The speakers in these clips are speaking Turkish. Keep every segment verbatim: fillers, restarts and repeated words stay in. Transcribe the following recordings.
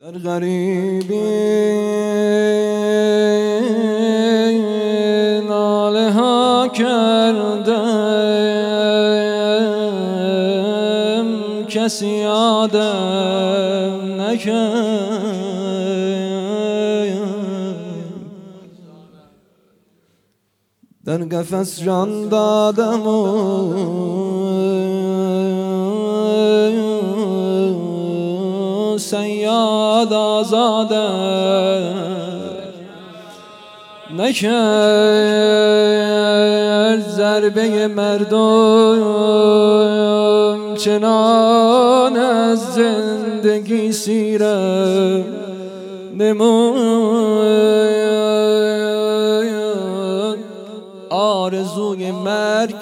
غریبی ناله ها کردم کسی یادم نکرد در قفس جان دادم سیاد آزاده نکرد ضربه مردم چنان از زندگی سیرم نمود آرزوی مرگ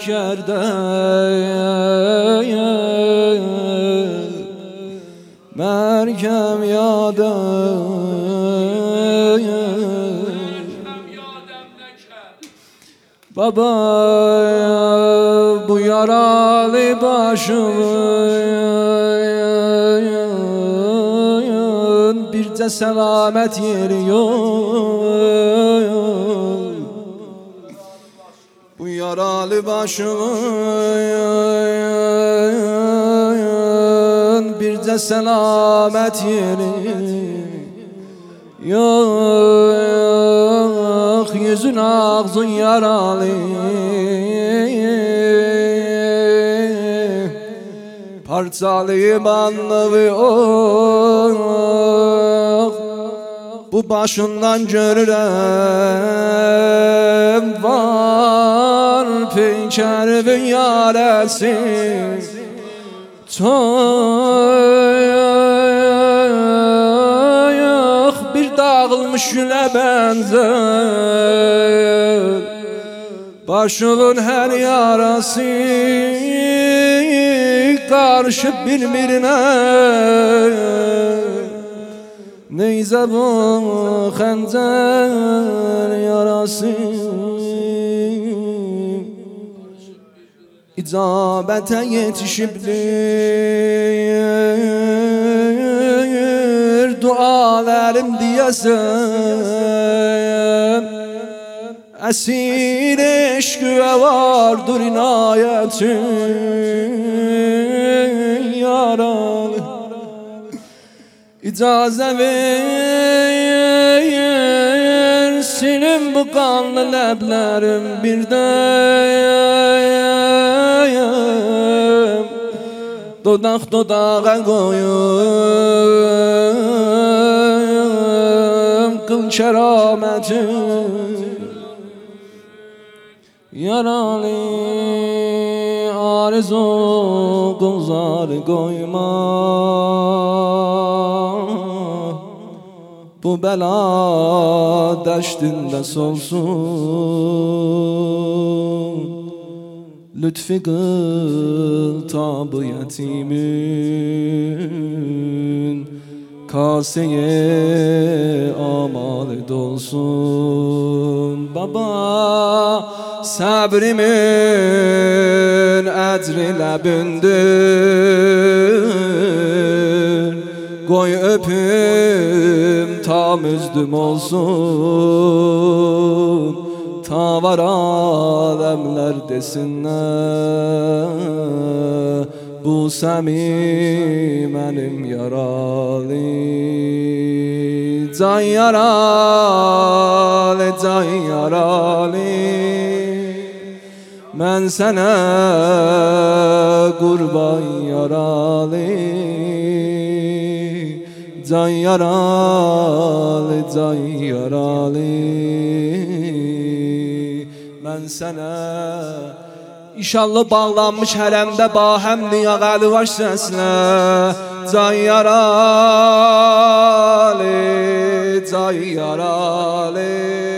کردم مرگم یادم بابا bu yaralı başımın birce selamet yeri yok. Bu yaralı başımın birce selamet yeri yok. Yüzün ağzın yaralı parçalıyım anlığı oh. Bu başından görürüm var peykervin yaresi çok bir dağılmış güle benzer başımın her yarası karışıp birbirine neyse bu xəncər yarası icabete yetişibdir dualarım diyesem esir eşkıve vardır inayetin yaralı İcaze ver silin bu kanlı leblerim birdeyim Dodak dodağa koyum kıl kerametim Yaralı arzu gozar koyma Bu bela deştinde solsun Lütfi kıl tabı yetimin Kaseye amal dolsun Baba sabrimin ecri lebindir Koy öpüm tam üzdüm olsun Ta var alemler desinler Bu Semi benim yaralı Can yaralı, can yaralı Ben sana kurban yaralı Can yaralı, can yaralı Ben sana İnşallah bağlanmış hərəmdə bahəmli yağalı var səslə Can yaralı, can yaralı